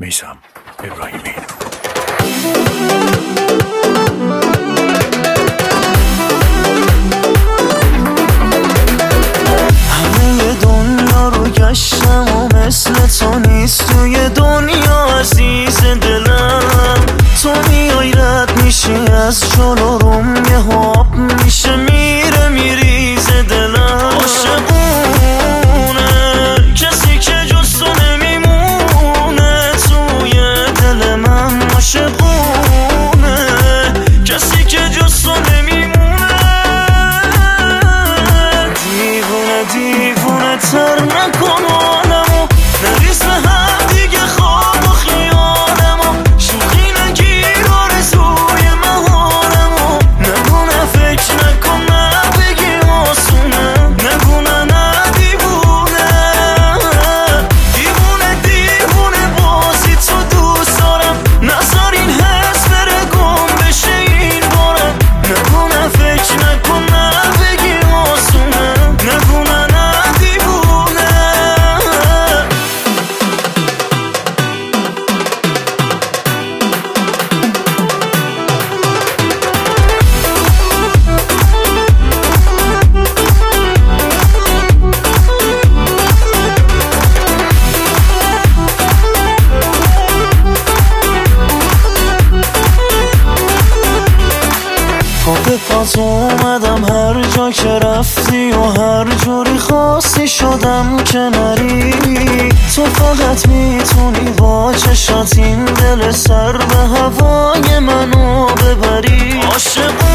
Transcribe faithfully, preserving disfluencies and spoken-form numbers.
میثم ابراهیمی. همه دنیا رو گشتم و مثل تو نیست توی دنیا عزیز دلم. تو میای رد میشی از جلو روم، یه هاب میشه میره میریزه دلم. عاشقونه کسی که جز تو نمیمونه توی دل من. عاشقونه کسی که جز تو نمیمونه. دیوونه دیوونه تر نکن آنمو، نریز به هم دیگه خواب و خیالمو. شوخی نگیر آرزوی مهارمو، نگونه فکر نکن نه بگی آسونه. نگونه نه دیوونه دیوونه دیوونه بازی تو دوست دارم. نذار این حس بره گم بشه این بارم. نگونه فکر نکن نه بگی آسونه. نگونه نه دیوونه. پا پات اومدم هر جا که رفتی و هر جوری خواستی شدم که نری. تو فقط میتونی با چشات این دل سر به هوای منو ببری. عاشق